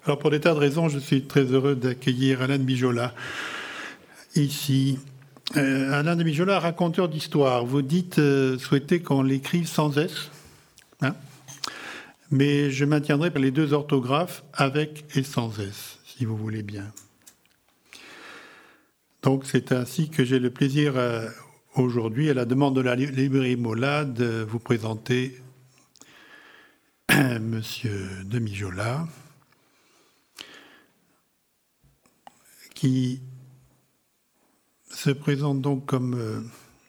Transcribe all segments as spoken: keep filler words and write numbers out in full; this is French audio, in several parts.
Alors pour des tas de raisons, je suis très heureux d'accueillir Alain de Mijolla ici. Euh, Alain de Mijolla, raconteur d'histoire. Vous dites euh, souhaiter qu'on l'écrive sans S, hein, mais je maintiendrai les deux orthographes avec et sans S, si vous voulez bien. Donc c'est ainsi que j'ai le plaisir euh, aujourd'hui, à la demande de la librairie Mola, de vous présenter Monsieur de Mijolla, qui se présente donc comme euh,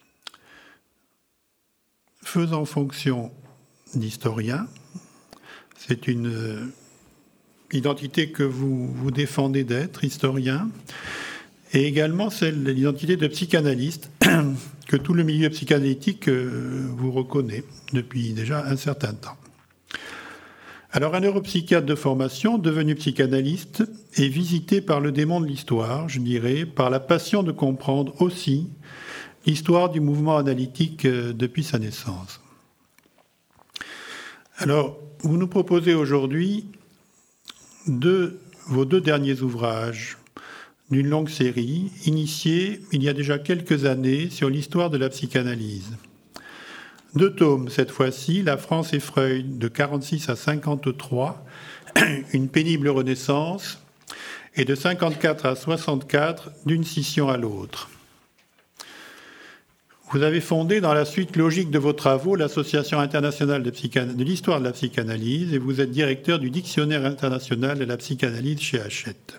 faisant fonction d'historien. C'est une euh, identité que vous, vous défendez d'être, historien, et également celle de l'identité de psychanalyste, que tout le milieu psychanalytique euh, vous reconnaît depuis déjà un certain temps. Alors, un neuropsychiatre de formation, devenu psychanalyste, est visité par le démon de l'histoire, je dirais, par la passion de comprendre aussi l'histoire du mouvement analytique depuis sa naissance. Alors, vous nous proposez aujourd'hui deux, vos deux derniers ouvrages d'une longue série, initiée il y a déjà quelques années sur l'histoire de la psychanalyse. Deux tomes, cette fois-ci, La France et Freud, de quarante-six à cinquante-trois, une pénible renaissance, et de cinquante-quatre à soixante-quatre, d'une scission à l'autre. Vous avez fondé, dans la suite logique de vos travaux, l'Association internationale de, psychana- de l'histoire de la psychanalyse, et vous êtes directeur du Dictionnaire international de la psychanalyse chez Hachette.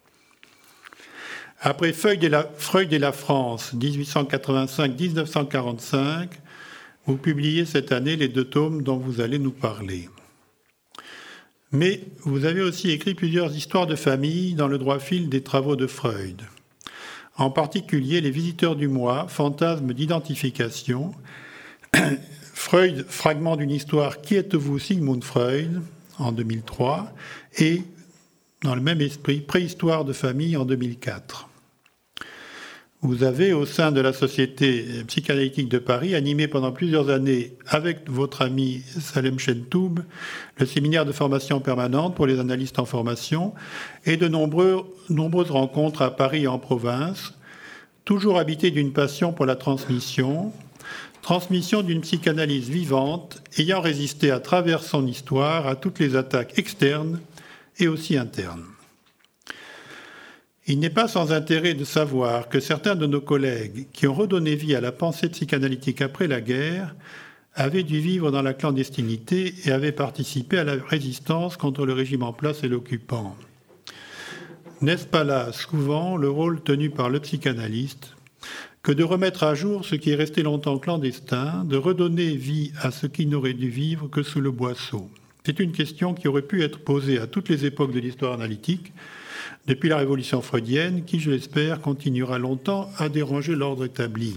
Après Freud et la, Freud et la France, dix-huit cent quatre-vingt-cinq à dix-neuf cent quarante-cinq, vous publiez cette année les deux tomes dont vous allez nous parler. Mais vous avez aussi écrit plusieurs histoires de famille dans le droit fil des travaux de Freud. En particulier Les Visiteurs du Moi, fantasme d'identification, Freud, fragment d'une histoire Qui êtes-vous, Sigmund Freud, en deux mille trois, et dans le même esprit, Préhistoire de famille en deux mille quatre. Vous avez, au sein de la Société psychanalytique de Paris, animé pendant plusieurs années avec votre ami Salem Chentoub le séminaire de formation permanente pour les analystes en formation et de nombreux, nombreuses rencontres à Paris et en province, toujours habité d'une passion pour la transmission, transmission d'une psychanalyse vivante ayant résisté à travers son histoire à toutes les attaques externes et aussi internes. Il n'est pas sans intérêt de savoir que certains de nos collègues qui ont redonné vie à la pensée psychanalytique après la guerre avaient dû vivre dans la clandestinité et avaient participé à la résistance contre le régime en place et l'occupant. N'est-ce pas là, souvent, le rôle tenu par le psychanalyste que de remettre à jour ce qui est resté longtemps clandestin, de redonner vie à ce qui n'aurait dû vivre que sous le boisseau? C'est une question qui aurait pu être posée à toutes les époques de l'histoire analytique, depuis la révolution freudienne, qui, je l'espère, continuera longtemps à déranger l'ordre établi.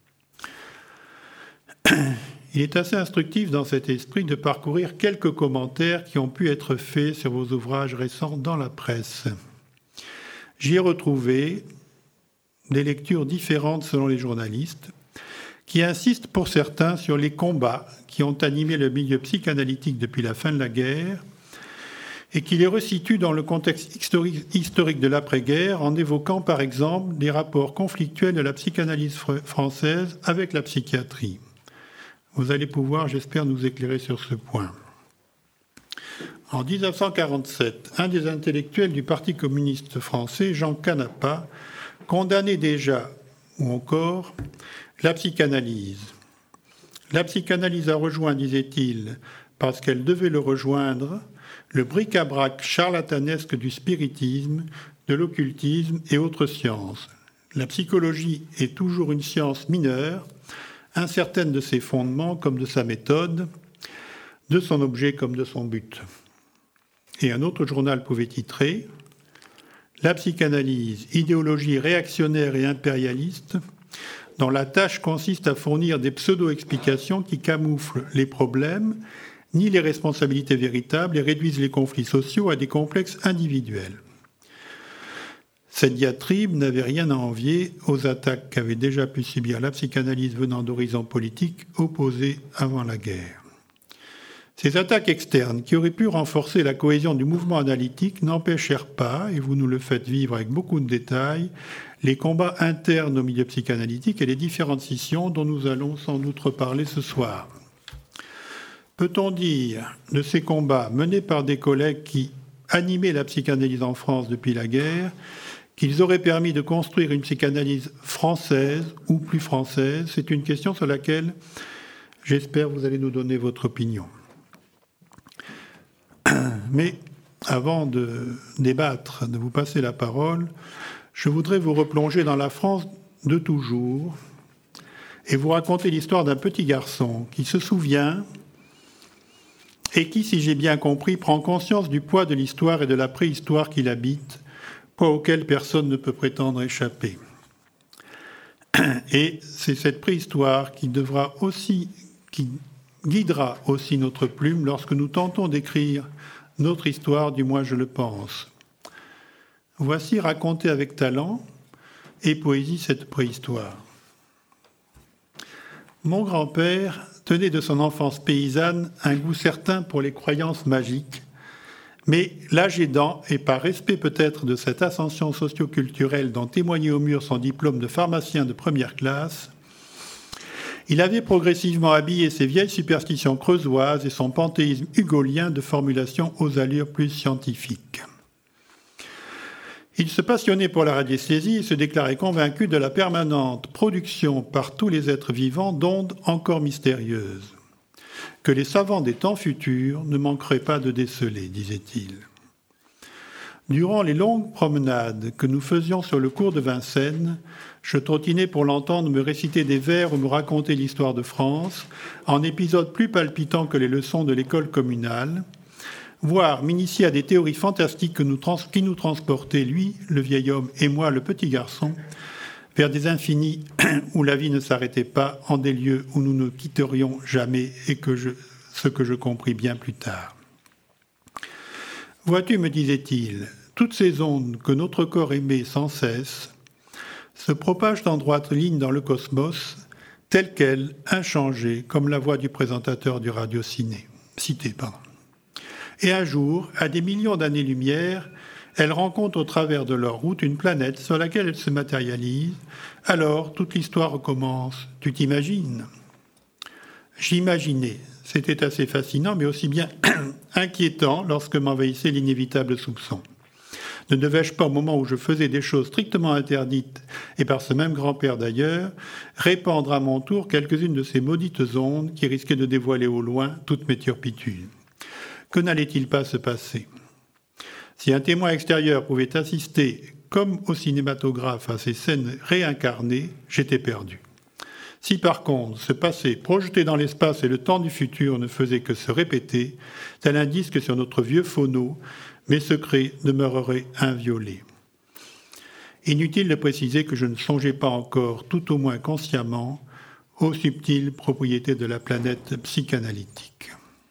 Il est assez instructif dans cet esprit de parcourir quelques commentaires qui ont pu être faits sur vos ouvrages récents dans la presse. J'y ai retrouvé des lectures différentes selon les journalistes, qui insistent pour certains sur les combats qui ont animé le milieu psychanalytique depuis la fin de la guerre, et qui les resitue dans le contexte historique de l'après-guerre en évoquant par exemple des rapports conflictuels de la psychanalyse française avec la psychiatrie. Vous allez pouvoir, j'espère, nous éclairer sur ce point. En dix-neuf cent quarante-sept, un des intellectuels du Parti communiste français, Jean Canapa, condamnait déjà, ou encore, la psychanalyse. La psychanalyse a rejoint, disait-il, parce qu'elle devait le rejoindre, le bric-à-brac charlatanesque du spiritisme, de l'occultisme et autres sciences. La psychologie est toujours une science mineure, incertaine de ses fondements comme de sa méthode, de son objet comme de son but. Et un autre journal pouvait titrer « La psychanalyse, idéologie réactionnaire et impérialiste, dont la tâche consiste à fournir des pseudo-explications qui camouflent les problèmes ni les responsabilités véritables et réduisent les conflits sociaux à des complexes individuels. » Cette diatribe n'avait rien à envier aux attaques qu'avait déjà pu subir la psychanalyse venant d'horizons politiques opposés avant la guerre. Ces attaques externes qui auraient pu renforcer la cohésion du mouvement analytique n'empêchèrent pas, et vous nous le faites vivre avec beaucoup de détails, les combats internes au milieu psychanalytique et les différentes scissions dont nous allons sans doute reparler ce soir. Peut-on dire de ces combats menés par des collègues qui animaient la psychanalyse en France depuis la guerre qu'ils auraient permis de construire une psychanalyse française ou plus française? C'est une question sur laquelle j'espère vous allez nous donner votre opinion. Mais avant de débattre, de vous passer la parole, je voudrais vous replonger dans la France de toujours et vous raconter l'histoire d'un petit garçon qui se souvient et qui, si j'ai bien compris, prend conscience du poids de l'histoire et de la préhistoire qu'il habite, poids auquel personne ne peut prétendre échapper. Et c'est cette préhistoire qui devra aussi, qui guidera aussi notre plume lorsque nous tentons d'écrire notre histoire, du moins je le pense. Voici racontée avec talent et poésie cette préhistoire. Mon grand-père tenait de son enfance paysanne un goût certain pour les croyances magiques, mais l'âge aidant, et par respect peut-être de cette ascension socio-culturelle dont témoignait au mur son diplôme de pharmacien de première classe, il avait progressivement habillé ses vieilles superstitions creusoises et son panthéisme hugolien de formulation aux allures plus scientifiques. Il se passionnait pour la radiesthésie et se déclarait convaincu de la permanente production par tous les êtres vivants d'ondes encore mystérieuses, que les savants des temps futurs ne manqueraient pas de déceler, disait-il. Durant les longues promenades que nous faisions sur le cours de Vincennes, je trottinais pour l'entendre me réciter des vers ou me raconter l'histoire de France, en épisodes plus palpitants que les leçons de l'école communale, voire m'initier à des théories fantastiques que nous trans- qui nous transportaient, lui, le vieil homme, et moi, le petit garçon, vers des infinis où la vie ne s'arrêtait pas, en des lieux où nous ne quitterions jamais, et que je, ce que je compris bien plus tard. Vois-tu, me disait-il, toutes ces ondes que notre corps émet sans cesse se propagent en droite ligne dans le cosmos, telles quelles, inchangées, comme la voix du présentateur du radio-ciné, cité, pardon. Et un jour, à des millions d'années-lumière, elles rencontrent au travers de leur route une planète sur laquelle elles se matérialisent. Alors, toute l'histoire recommence. Tu t'imagines ? J'imaginais. C'était assez fascinant, mais aussi bien inquiétant lorsque m'envahissait l'inévitable soupçon. Ne devais-je pas, au moment où je faisais des choses strictement interdites, et par ce même grand-père d'ailleurs, répandre à mon tour quelques-unes de ces maudites ondes qui risquaient de dévoiler au loin toutes mes turpitudes ? Que n'allait-il pas se passer ? Si un témoin extérieur pouvait assister, comme au cinématographe, à ces scènes réincarnées, j'étais perdu. Si par contre ce passé projeté dans l'espace et le temps du futur ne faisait que se répéter, tel indice que sur notre vieux phono, mes secrets demeureraient inviolés. Inutile de préciser que je ne songeais pas encore, tout au moins consciemment, aux subtiles propriétés de la planète psychanalytique.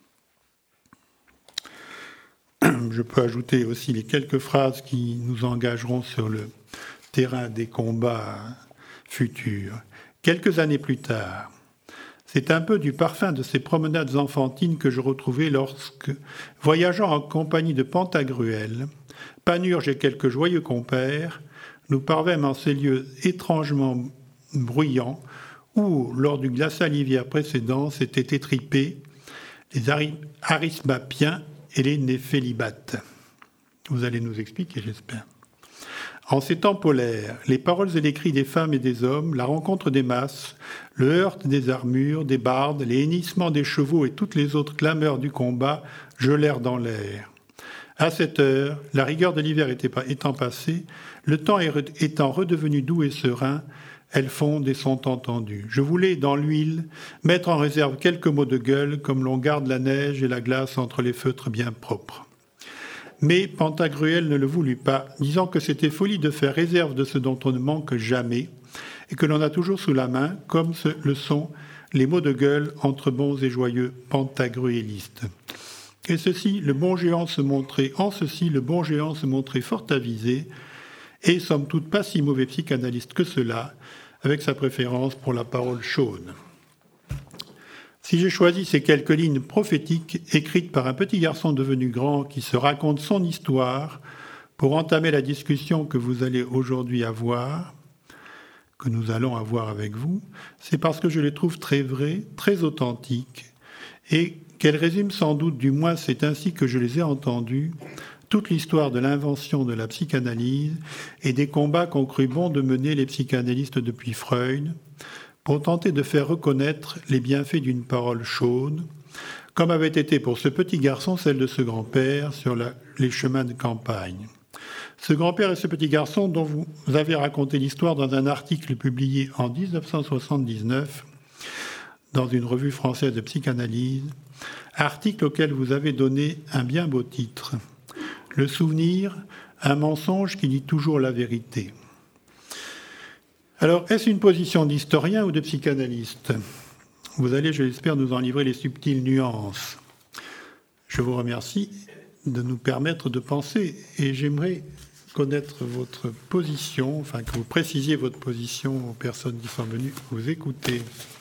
Je peux ajouter aussi les quelques phrases qui nous engageront sur le terrain des combats futurs. Quelques années plus tard, c'est un peu du parfum de ces promenades enfantines que je retrouvais lorsque, voyageant en compagnie de Pantagruel, Panurge et quelques joyeux compères, nous parvînmes en ces lieux étrangement bruyants où, lors du glacial hiver précédent, s'étaient étripés les arismapiens et les néphélibates. Vous allez nous expliquer, j'espère. En ces temps polaires, les paroles et les cris des femmes et des hommes, la rencontre des masses, le heurt des armures, des bardes, les hennissements des chevaux et toutes les autres clameurs du combat gelèrent dans l'air. À cette heure, la rigueur de l'hiver étant passée, le temps étant redevenu doux et serein, elles fondent et sont entendues. Je voulais, dans l'huile, mettre en réserve quelques mots de gueule, comme l'on garde la neige et la glace entre les feutres bien propres. Mais Pantagruel ne le voulut pas, disant que c'était folie de faire réserve de ce dont on ne manque jamais, et que l'on a toujours sous la main, comme le sont les mots de gueule entre bons et joyeux pantagruélistes. Et ceci, le bon géant se montrait, en ceci, le bon géant se montrait fort avisé, et somme toute pas si mauvais psychanalyste que cela, avec sa préférence pour la parole chaude. Si j'ai choisi ces quelques lignes prophétiques écrites par un petit garçon devenu grand qui se raconte son histoire pour entamer la discussion que vous allez aujourd'hui avoir, que nous allons avoir avec vous, c'est parce que je les trouve très vraies, très authentiques, et qu'elles résument sans doute, du moins c'est ainsi que je les ai entendues, toute l'histoire de l'invention de la psychanalyse et des combats qu'ont cru bon de mener les psychanalystes depuis Freud, pour tenter de faire reconnaître les bienfaits d'une parole chaude, comme avait été pour ce petit garçon celle de ce grand-père sur la, les chemins de campagne. Ce grand-père et ce petit garçon dont vous avez raconté l'histoire dans un article publié en dix-neuf cent soixante-dix-neuf dans une revue française de psychanalyse, article auquel vous avez donné un bien beau titre, « Le souvenir, un mensonge qui dit toujours la vérité ». Alors, est-ce une position d'historien ou de psychanalyste ? Vous allez, je l'espère, nous en livrer les subtiles nuances. Je vous remercie de nous permettre de penser et j'aimerais connaître votre position, enfin que vous précisiez votre position aux personnes qui sont venues vous écouter.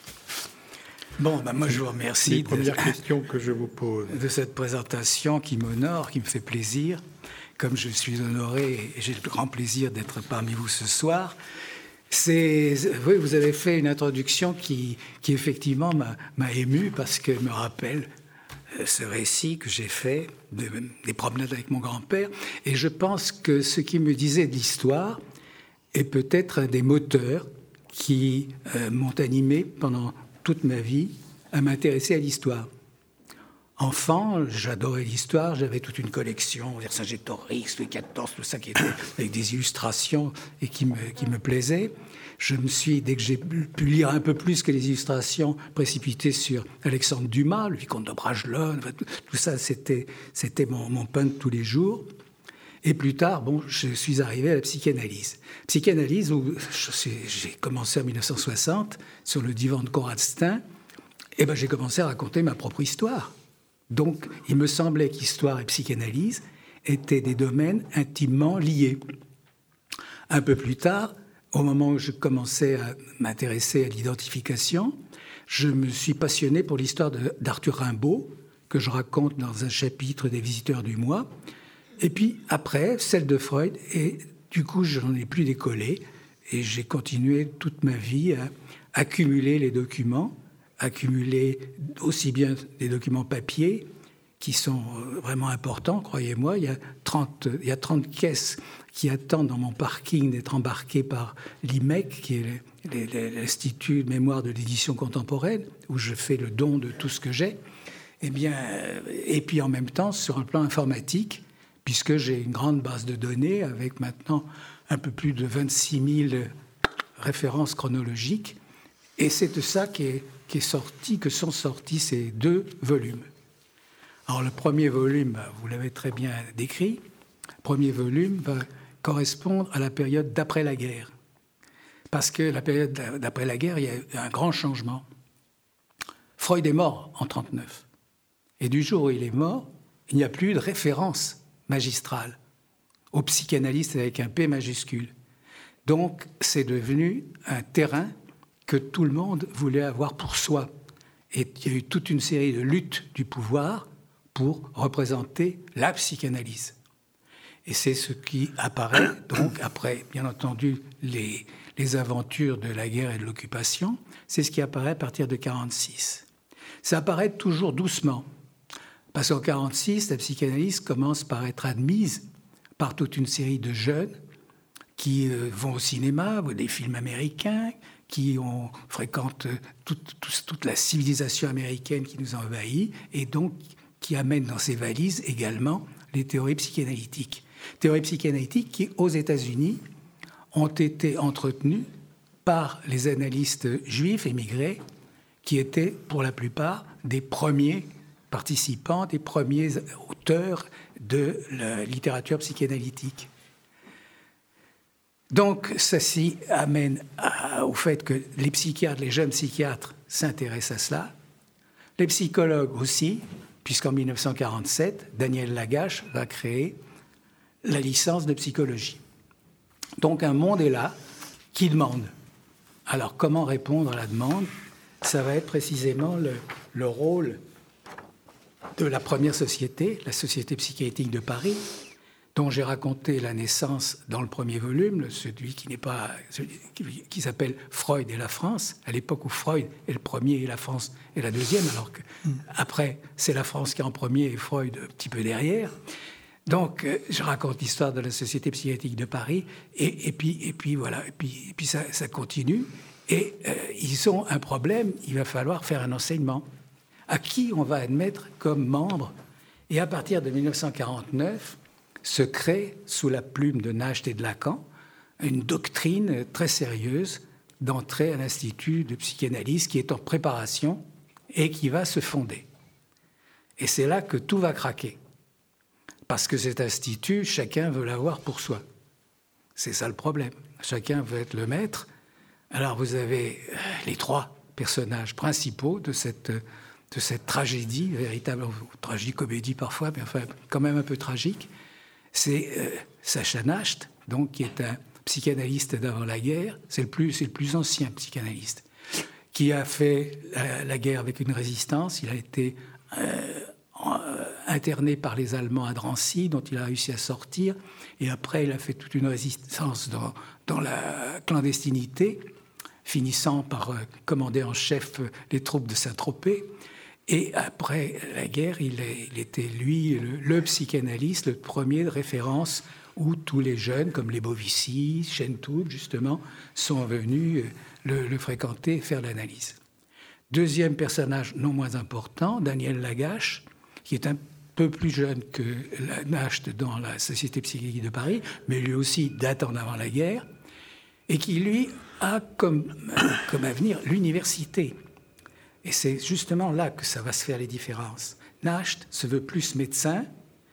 Bon, ben moi je vous remercie. Les premières de, questions que je vous pose. De cette présentation qui m'honore, qui me fait plaisir. Comme je suis honoré et j'ai le grand plaisir d'être parmi vous ce soir. C'est, oui, vous avez fait une introduction qui, qui effectivement m'a, m'a ému parce qu'elle me rappelle ce récit que j'ai fait de, des promenades avec mon grand-père. Et je pense que ce qu'il me disait de l'histoire est peut-être un des moteurs qui euh, m'ont animé pendant toute ma vie à m'intéresser à l'histoire. Enfant, j'adorais l'histoire, j'avais toute une collection, Vercingétorix, Louis quatorze, tout ça qui était avec des illustrations et qui me, qui me plaisait. Je me suis, dès que j'ai pu lire un peu plus que les illustrations, précipité sur Alexandre Dumas, le vicomte de Bragelonne, tout, tout ça, c'était, c'était mon, mon pain de tous les jours. Et plus tard, bon, je suis arrivé à la psychanalyse. Psychanalyse où je, j'ai commencé en dix-neuf cent soixante, sur le divan de Conrad Stein, et ben j'ai commencé à raconter ma propre histoire. Donc, il me semblait qu'histoire et psychanalyse étaient des domaines intimement liés. Un peu plus tard, au moment où je commençais à m'intéresser à l'identification, je me suis passionné pour l'histoire de, d'Arthur Rimbaud, que je raconte dans un chapitre des Visiteurs du Mois, et puis après, celle de Freud, et du coup, je n'en ai plus décollé, et j'ai continué toute ma vie à accumuler les documents, accumuler aussi bien des documents papier qui sont vraiment importants, croyez-moi. Il y a trente, il y a trente caisses qui attendent dans mon parking d'être embarquées par l'I M E C, qui est l'Institut de mémoire de l'édition contemporaine, où je fais le don de tout ce que j'ai. Eh bien, et puis en même temps, sur un plan informatique, puisque j'ai une grande base de données avec maintenant un peu plus de vingt-six mille références chronologiques. Et c'est de ça qui est qui est sorti, que sont sortis ces deux volumes. Alors le premier volume, vous l'avez très bien décrit, le premier volume va correspondre à la période d'après la guerre. Parce que la période d'après la guerre, il y a eu un grand changement. Freud est mort en trente-neuf. Et du jour où il est mort, il n'y a plus de référence magistrale au psychanalyste avec un P majuscule. Donc c'est devenu un terrain que tout le monde voulait avoir pour soi. Et il y a eu toute une série de luttes du pouvoir pour représenter la psychanalyse. Et c'est ce qui apparaît, donc, après, bien entendu, les, les aventures de la guerre et de l'occupation, c'est ce qui apparaît à partir de quarante-six. Ça apparaît toujours doucement, parce qu'en quarante-six, la psychanalyse commence par être admise par toute une série de jeunes qui euh, vont au cinéma, voient des films américains, qui ont, fréquentent toute, toute, toute la civilisation américaine qui nous envahit, et donc qui amènent dans ses valises également les théories psychanalytiques. Théories psychanalytiques qui, aux États-Unis, ont été entretenues par les analystes juifs émigrés, qui étaient pour la plupart des premiers participants, des premiers auteurs de la littérature psychanalytique. Donc, ceci amène à, au fait que les psychiatres, les jeunes psychiatres s'intéressent à cela. Les psychologues aussi, puisqu'en dix-neuf cent quarante-sept, Daniel Lagache va créer la licence de psychologie. Donc, un monde est là qui demande. Alors, comment répondre à la demande ? ça va être précisément le, le rôle de la première société, la Société psychiatrique de Paris, dont j'ai raconté la naissance dans le premier volume, celui qui n'est pas, celui qui, qui s'appelle Freud et la France, à l'époque où Freud est le premier et la France est la deuxième, alors que mmh. après c'est la France qui est en premier et Freud un petit peu derrière. Donc euh, je raconte l'histoire de la Société psychiatrique de Paris et, et puis et puis voilà et puis, et puis ça, ça continue et euh, ils ont un problème, il va falloir faire un enseignement. À qui on va admettre comme membre? Et à partir de mille neuf cent quarante-neuf, se crée, sous la plume de Nacht et de Lacan, une doctrine très sérieuse d'entrée à l'Institut de psychanalyse qui est en préparation et qui va se fonder. Et c'est là que tout va craquer. Parce que cet institut, chacun veut l'avoir pour soi. C'est ça le problème. Chacun veut être le maître. Alors vous avez les trois personnages principaux de cette... de cette tragédie, véritable tragique-comédie parfois, mais enfin quand même un peu tragique, c'est euh, Sacha Nacht, donc, qui est un psychanalyste d'avant la guerre, c'est le plus, c'est le plus ancien psychanalyste, qui a fait la, la guerre avec une résistance, il a été euh, interné par les Allemands à Drancy, dont il a réussi à sortir, et après il a fait toute une résistance dans, dans la clandestinité, finissant par euh, commander en chef les troupes de Saint-Tropez. Et après la guerre, il, est, il était, lui, le, le psychanalyste, le premier de référence où tous les jeunes, comme les Bovici, Chentoul, justement, sont venus le, le fréquenter et faire l'analyse. Deuxième personnage non moins important, Daniel Lagache, qui est un peu plus jeune que Nacht dans la Société psychiatrique de Paris, mais lui aussi date en avant la guerre, et qui, lui, a comme, comme avenir l'université. Et c'est justement là que ça va se faire les différences. Nacht se veut plus médecin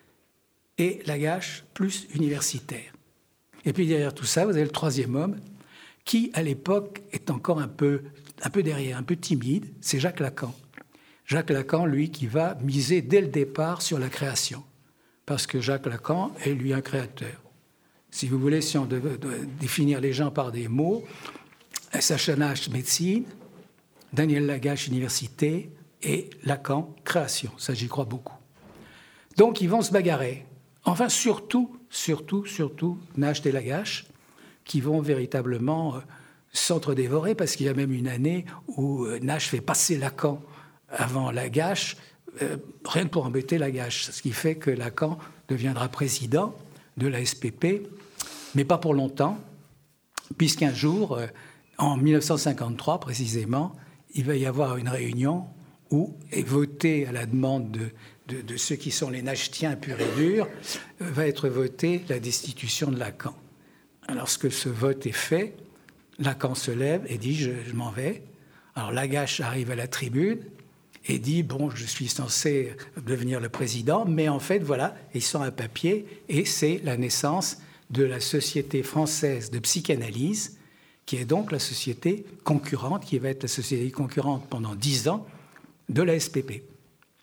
et Lagache plus universitaire. Et puis derrière tout ça, vous avez le troisième homme qui, à l'époque, est encore un peu, un peu derrière, un peu timide, c'est Jacques Lacan. Jacques Lacan, lui, qui va miser dès le départ sur la création. Parce que Jacques Lacan est, lui, un créateur. Si vous voulez, si on devait définir les gens par des mots, Sacha Nacht, médecine, Daniel Lagache, université, et Lacan, création. Ça, j'y crois beaucoup. Donc, ils vont se bagarrer. Enfin, surtout, surtout, surtout, Nacht et Lagache, qui vont véritablement euh, s'entre-dévorer, parce qu'il y a même une année où euh, Nacht fait passer Lacan avant Lagache, euh, rien que pour embêter Lagache. Ce qui fait que Lacan deviendra président de la S P P, mais pas pour longtemps, puisqu'un jour, euh, en mille neuf cent cinquante-trois précisément, il va y avoir une réunion où est votée à la demande de, de, de ceux qui sont les nachtiens purs et durs, va être votée la destitution de Lacan. Lorsque ce vote est fait, Lacan se lève et dit « je, je m'en vais ». Alors Lagache arrive à la tribune et dit « bon, je suis censé devenir le président », mais en fait, voilà, ils sont à papier et c'est la naissance de la Société française de psychanalyse, qui est donc la société concurrente, qui va être la société concurrente pendant dix ans de la S P P.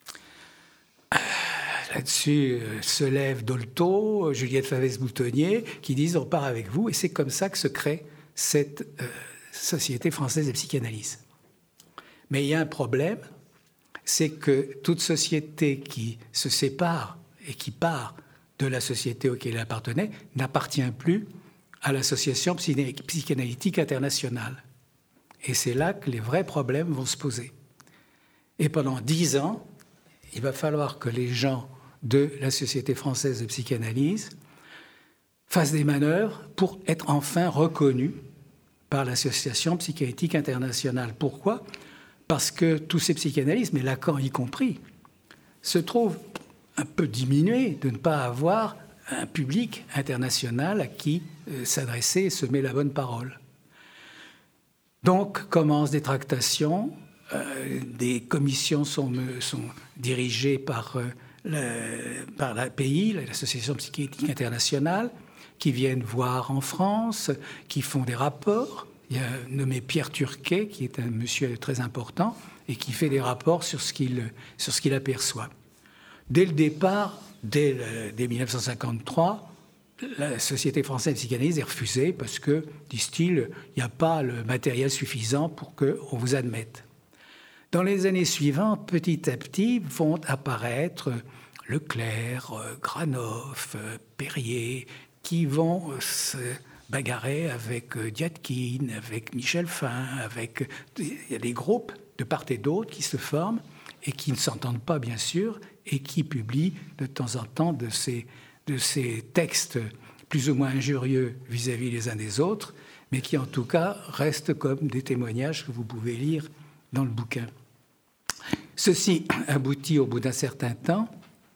Là-dessus euh, se lèvent Dolto, Juliette Favès-Boutonnier, qui disent « on part avec vous », et c'est comme ça que se crée cette euh, Société française de psychanalyse. Mais il y a un problème, c'est que toute société qui se sépare et qui part de la société auquel elle appartenait n'appartient plus à l'Association psychanalytique internationale. Et c'est là que les vrais problèmes vont se poser. Et pendant dix ans, il va falloir que les gens de la Société française de psychanalyse fassent des manœuvres pour être enfin reconnus par l'Association psychanalytique internationale. Pourquoi ? Parce que tous ces psychanalystes, mais Lacan y compris, se trouvent un peu diminués de ne pas avoir un public international à qui euh, s'adresser et semer la bonne parole. Donc commencent des tractations, euh, des commissions sont, sont dirigées par, euh, le, par la P I, l'Association psychiatrique internationale, qui viennent voir en France, qui font des rapports. Il y a un nommé Pierre Turquet, qui est un monsieur très important, et qui fait des rapports sur ce qu'il, sur ce qu'il aperçoit. Dès le départ, dès, le, dès mille neuf cent cinquante-trois, la Société française de psychanalyse est refusée parce que, disent-ils, il n'y a pas le matériel suffisant pour qu'on vous admette. Dans les années suivantes, petit à petit, vont apparaître Leclerc, Granoff, Perrier, qui vont se bagarrer avec Diatkin, avec Michel Fin, avec... Il y a des groupes de part et d'autre qui se forment et qui ne s'entendent pas, bien sûr, et qui publient de temps en temps de ces, de ces textes plus ou moins injurieux vis-à-vis les uns des autres, mais qui, en tout cas, restent comme des témoignages que vous pouvez lire dans le bouquin. Ceci aboutit, au bout d'un certain temps,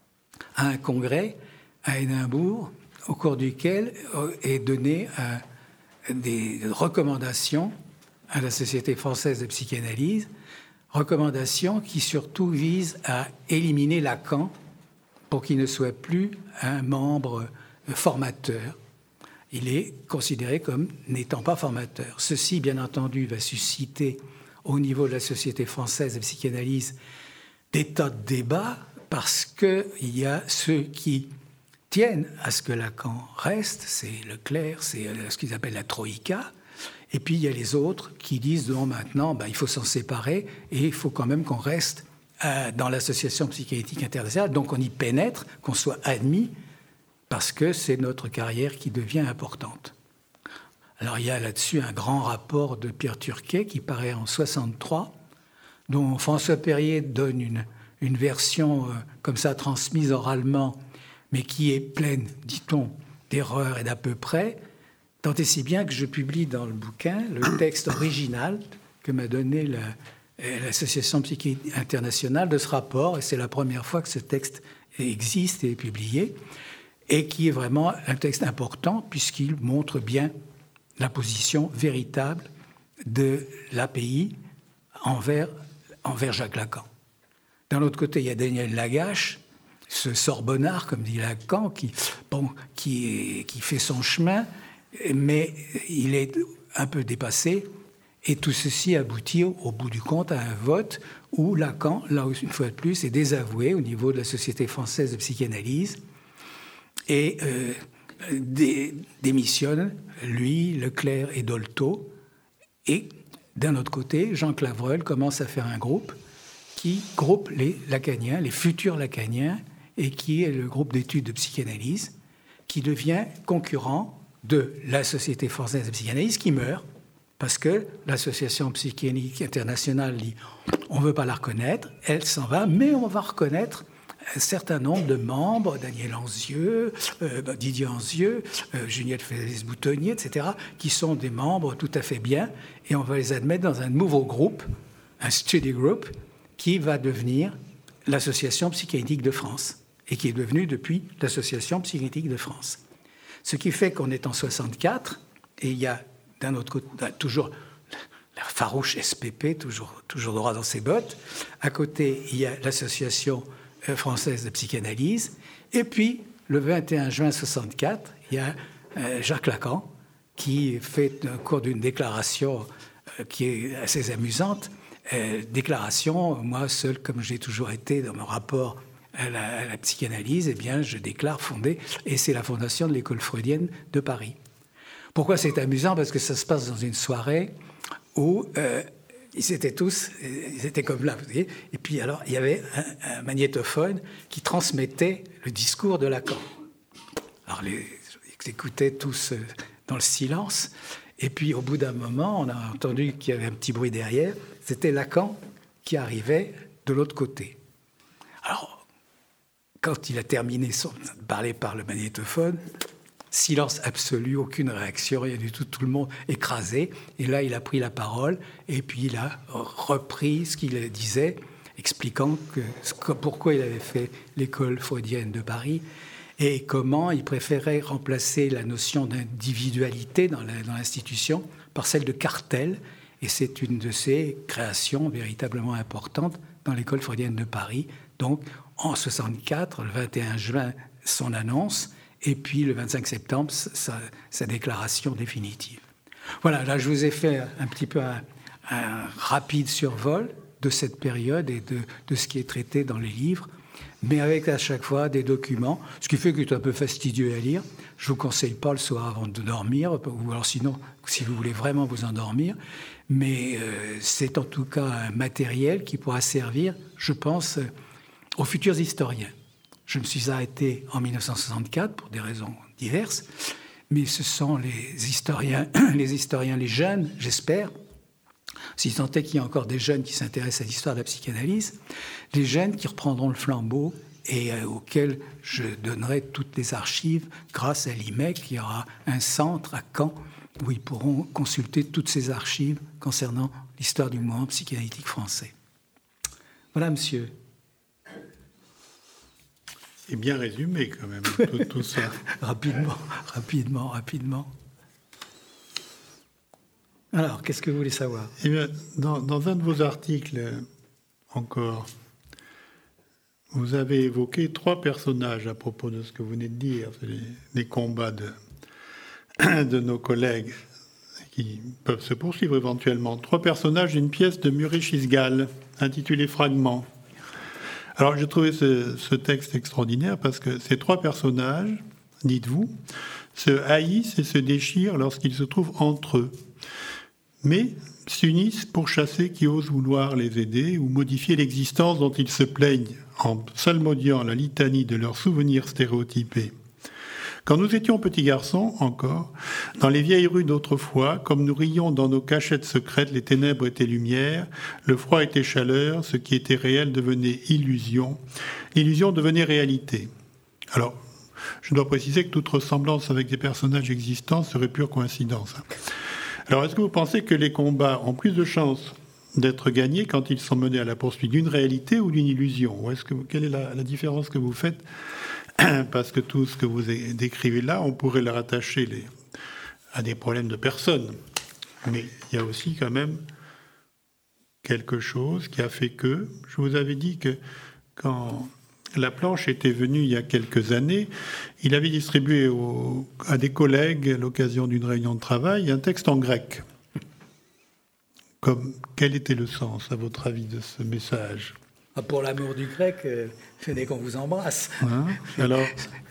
à un congrès à Édimbourg, au cours duquel est donné euh, des recommandations à la Société française de psychanalyse, recommandations qui surtout visent à éliminer Lacan pour qu'il ne soit plus un membre formateur. Il est considéré comme n'étant pas formateur. Ceci, bien entendu, va susciter au niveau de la Société française de psychanalyse des tas de débats, parce qu'il y a ceux qui tiennent à ce que Lacan reste, c'est Leclerc, c'est ce qu'ils appellent la Troïka, et puis il y a les autres qui disent non, maintenant ben, il faut s'en séparer et il faut quand même qu'on reste euh, dans l'Association psychanalytique internationale, donc on y pénètre, qu'on soit admis, parce que c'est notre carrière qui devient importante. Alors il y a là-dessus un grand rapport de Pierre Turquet qui paraît en soixante-trois, dont François Perrier donne une, une version euh, comme ça transmise oralement, mais qui est pleine, dit-on, d'erreurs et d'à peu près, tant et si bien que je publie dans le bouquin le texte original que m'a donné la, l'Association psychiatrique internationale de ce rapport, et c'est la première fois que ce texte existe et est publié, et qui est vraiment un texte important puisqu'il montre bien la position véritable de l'A P I envers, envers Jacques Lacan. D'un autre côté, il y a Daniel Lagache, ce Sorbonnard, comme dit Lacan, qui, bon, qui, est, qui fait son chemin, mais il est un peu dépassé, et tout ceci aboutit, au, au bout du compte, à un vote où Lacan, là une fois de plus, est désavoué au niveau de la Société française de psychanalyse, et euh, dé, démissionne, lui, Leclerc et Dolto, et d'un autre côté, Jean Clavreul commence à faire un groupe qui groupe les lacaniens, les futurs lacaniens, et qui est le groupe d'études de psychanalyse, qui devient concurrent de la Société française de psychanalyse, qui meurt, parce que l'Association psychanalytique internationale dit « on ne veut pas la reconnaître, elle s'en va, mais on va reconnaître un certain nombre de membres, Daniel Anzieux, euh, Didier Anzieux, euh, Juliette Félix-Boutonnier, et cetera, qui sont des membres tout à fait bien, et on va les admettre dans un nouveau groupe, un study group, qui va devenir l'Association psychanalytique de France, et qui est devenue depuis l'Association psychanalytique de France. Ce qui fait qu'on est en soixante-quatre, et il y a d'un autre côté, toujours la farouche S P P, toujours, toujours droit dans ses bottes. À côté, il y a l'Association française de psychanalyse. Et puis, le vingt et un juin soixante-quatre, il y a euh, Jacques Lacan qui fait, au cours d'une déclaration euh, qui est assez amusante, euh, déclaration, moi seul, comme j'ai toujours été dans mon rapport à la, à la psychanalyse, eh bien, je déclare fonder, et c'est la fondation de l'école freudienne de Paris. Pourquoi c'est amusant? Parce que ça se passe dans une soirée où euh, ils étaient tous, ils étaient comme là, vous voyez. Et puis alors, il y avait un, un magnétophone qui transmettait le discours de Lacan. Alors, les, ils écoutaient tous dans le silence. Et puis, au bout d'un moment, on a entendu qu'il y avait un petit bruit derrière. C'était Lacan qui arrivait de l'autre côté. Alors, quand il a terminé son, de parler par le magnétophone, silence absolu, aucune réaction, rien du tout, tout le monde écrasé. Et là, il a pris la parole et puis il a repris ce qu'il disait, expliquant que, pourquoi il avait fait l'école freudienne de Paris et comment il préférait remplacer la notion d'individualité dans l'institution par celle de cartel. Et c'est une de ses créations véritablement importantes dans l'école freudienne de Paris. Donc, en soixante-quatre, le vingt et un juin, son annonce, et puis le vingt-cinq septembre, sa, sa déclaration définitive. Voilà, là je vous ai fait un petit peu un, un rapide survol de cette période et de, de ce qui est traité dans les livres, mais avec à chaque fois des documents, ce qui fait qu'il est un peu fastidieux à lire. Je ne vous conseille pas le soir avant de dormir, ou alors sinon, si vous voulez vraiment vous endormir. Mais euh, c'est en tout cas un matériel qui pourra servir, je pense, euh, aux futurs historiens. Je me suis arrêté en dix-neuf cent soixante-quatre pour des raisons diverses, mais ce sont les historiens, les historiens, les jeunes, j'espère, si tant est qu'il y a encore des jeunes qui s'intéressent à l'histoire de la psychanalyse, les jeunes qui reprendront le flambeau et euh, auxquels je donnerai toutes les archives grâce à l'I M E C. Il y aura un centre à Caen où ils pourront consulter toutes ces archives concernant l'histoire du mouvement psychanalytique français. Voilà, monsieur. C'est bien résumé, quand même, tout, tout ça. Rapidement, rapidement, rapidement. Alors, qu'est-ce que vous voulez savoir ? Eh bien, dans, dans un de vos articles, encore, vous avez évoqué trois personnages à propos de ce que vous venez de dire, les, les combats de, de nos collègues qui peuvent se poursuivre éventuellement. Trois personnages d'une pièce de Murray-Chisgall, intitulée « Fragments ». Alors, j'ai trouvé ce, ce texte extraordinaire parce que ces trois personnages, dites-vous, se haïssent et se déchirent lorsqu'ils se trouvent entre eux, mais s'unissent pour chasser qui ose vouloir les aider ou modifier l'existence dont ils se plaignent en psalmodiant la litanie de leurs souvenirs stéréotypés. Quand nous étions petits garçons, encore, dans les vieilles rues d'autrefois, comme nous rions dans nos cachettes secrètes, les ténèbres étaient lumière, le froid était chaleur, ce qui était réel devenait illusion, l'illusion devenait réalité. Alors, je dois préciser que toute ressemblance avec des personnages existants serait pure coïncidence. Alors, est-ce que vous pensez que les combats ont plus de chances d'être gagnés quand ils sont menés à la poursuite d'une réalité ou d'une illusion ? Ou est-ce que, quelle est la, la différence que vous faites ? Parce que tout ce que vous décrivez là, on pourrait le rattacher les, à des problèmes de personnes. Mais il y a aussi quand même quelque chose qui a fait que... Je vous avais dit que quand Laplanche était venu il y a quelques années, il avait distribué au, à des collègues, à l'occasion d'une réunion de travail, un texte en grec. Comme, quel était le sens, à votre avis, de ce message ? Pour l'amour du grec, euh, venez qu'on vous embrasse. Hein ? Alors,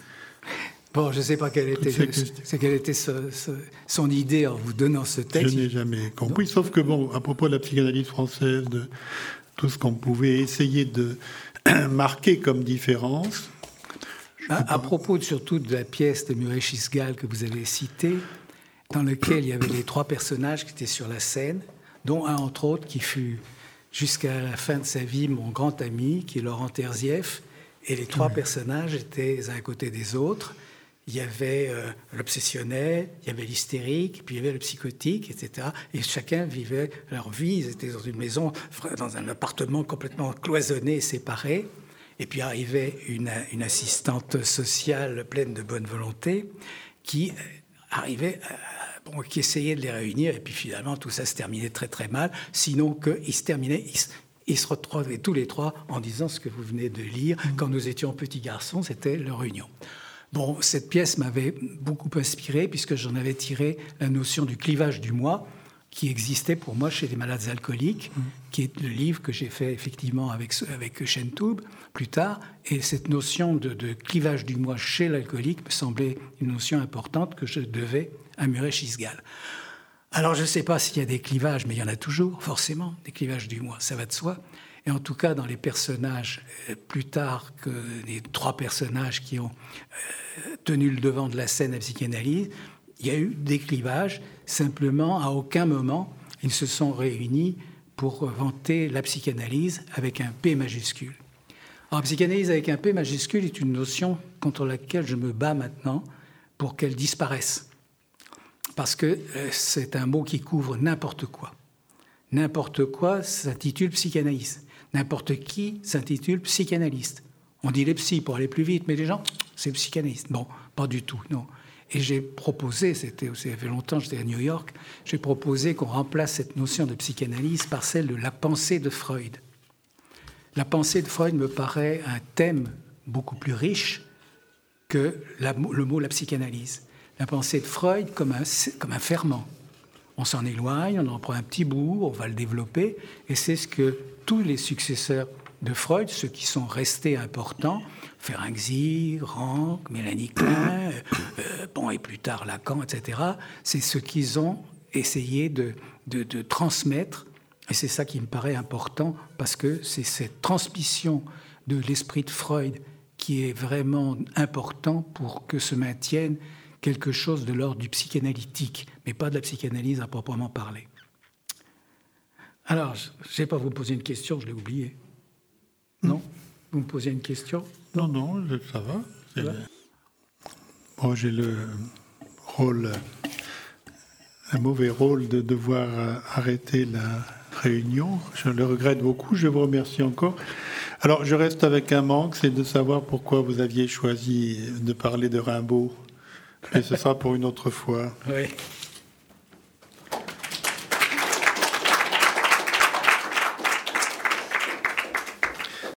bon, je ne sais pas quelle était, c'est quelle était ce, ce, son idée en vous donnant ce texte. Je n'ai jamais compris, sauf que, bon, à propos de la psychanalyse française, de tout ce qu'on pouvait essayer de marquer comme différence... À, à propos surtout de la pièce de Murray-Chisgall que vous avez citée, dans laquelle il y avait les trois personnages qui étaient sur la scène, dont un, entre autres, qui fut... jusqu'à la fin de sa vie, mon grand ami, qui est Laurent Terzieff, et les trois oui. personnages étaient les uns à côté des autres. Il y avait euh, l'obsessionnel, il y avait l'hystérique, puis il y avait le psychotique, et cetera. Et chacun vivait leur vie. Ils étaient dans une maison, dans un appartement complètement cloisonné et séparé. Et puis arrivait une, une assistante sociale pleine de bonne volonté qui arrivait... Euh, Bon, qui essayait de les réunir, et puis finalement, tout ça se terminait très très mal, sinon qu'ils se terminaient, ils, ils se retrouvaient tous les trois en disant ce que vous venez de lire. Mmh. Quand nous étions petits garçons, c'était leur union. Bon, cette pièce m'avait beaucoup inspiré, puisque j'en avais tiré la notion du clivage du moi, qui existait pour moi chez les malades alcooliques, mmh. qui est le livre que j'ai fait effectivement avec, avec Shentoub plus tard, et cette notion de, de clivage du moi chez l'alcoolique me semblait une notion importante que je devais à Murray-Chisgall. Alors, je ne sais pas s'il y a des clivages, mais il y en a toujours, forcément, des clivages du moi, ça va de soi. Et en tout cas, dans les personnages, euh, plus tard que les trois personnages qui ont euh, tenu le devant de la scène à psychanalyse, il y a eu des clivages. Simplement, à aucun moment, ils se sont réunis pour vanter la psychanalyse avec un P majuscule. Alors, psychanalyse avec un P majuscule est une notion contre laquelle je me bats maintenant pour qu'elle disparaisse. Parce que euh, c'est un mot qui couvre n'importe quoi. N'importe quoi s'intitule psychanalyse. N'importe qui s'intitule psychanalyste. On dit les psys pour aller plus vite, mais les gens, c'est psychanalyste. Bon, pas du tout, non. Et j'ai proposé, c'était, ça fait longtemps, j'étais à New York, j'ai proposé qu'on remplace cette notion de psychanalyse par celle de la pensée de Freud. La pensée de Freud me paraît un thème beaucoup plus riche que la, le mot la psychanalyse. La pensée de Freud comme un, comme un ferment. On s'en éloigne, on en prend un petit bout, on va le développer, et c'est ce que tous les successeurs de Freud, ceux qui sont restés importants, Ferenczi, Rank, Mélanie Klein, euh, bon, et plus tard Lacan, et cetera, c'est ce qu'ils ont essayé de, de, de transmettre. Et c'est ça qui me paraît important, parce que c'est cette transmission de l'esprit de Freud qui est vraiment important pour que se maintienne quelque chose de l'ordre du psychanalytique, mais pas de la psychanalyse à proprement parler. Alors, je ne vais pas vous poser une question, je l'ai oublié. Non ? Vous me posez une question ? Non, non, ça va. C'est... Bon, j'ai le rôle, un mauvais rôle de devoir arrêter la réunion. Je le regrette beaucoup, je vous remercie encore. Alors, je reste avec un manque, c'est de savoir pourquoi vous aviez choisi de parler de Rimbaud. Mais ce sera pour une autre fois. Oui.